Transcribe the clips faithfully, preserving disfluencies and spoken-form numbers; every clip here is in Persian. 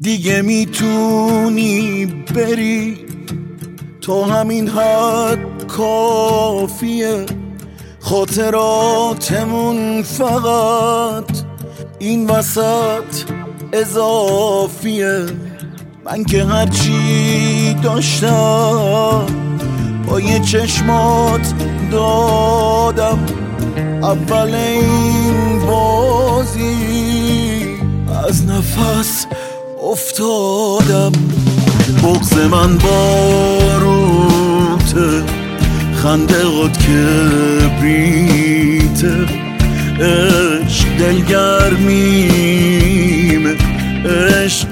دیگه میتونی بری، تو همین حد کافیه. خاطراتمون فقط این وسط اضافیه. من که هرچی داشتم با یه چشمات دادم، اول این بازی از نفس افتادم. بغض من باروته، خنده هات کبریته. عشق دلگرمیمه، عشق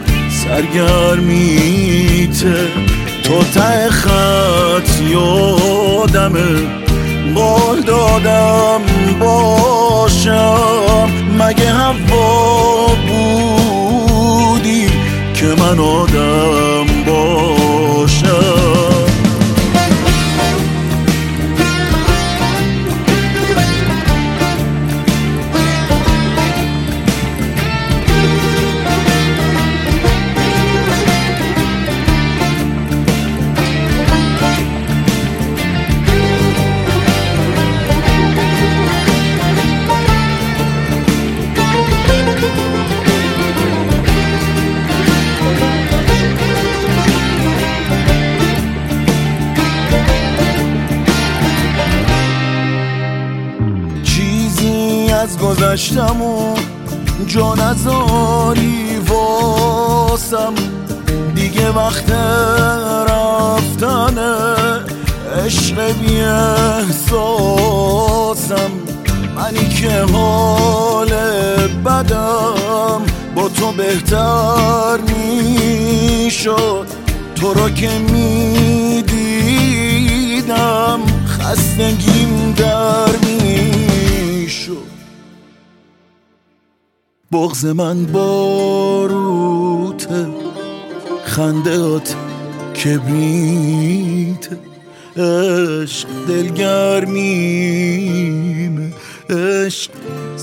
سرگرمیته. تو ته خط یادمه، قول دادم باشم. مگه هوا بودی که من آدم باشم؟ از گذشتمون جا نذاری واسم، دیگه وقت رفتنه. عشق بی احساسم، منی که حال بدم با تو بهتر میشد. تو رو که میدیدم خستگیم در میشد. بغض من باروته، خنده هات کبریته. عشق دلگرمیمه، عشق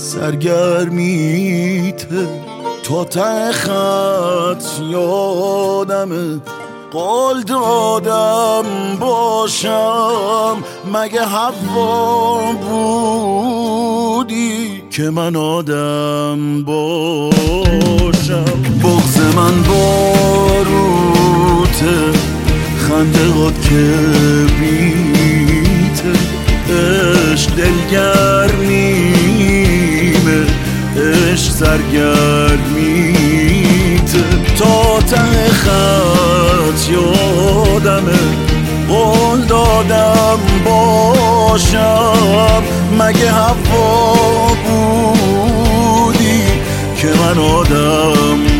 سرگرمیته. تو ته خط یادمه، قول دادم باشم. مگه هوا بودی که من آدم باشم؟ بغض من باروته، خنده هات کبریته. عشق دلگرمیمه، عشق سرگرمیته. تا ته خط یادمه، قول دادم باشم. مگه هوا بودی که من آدم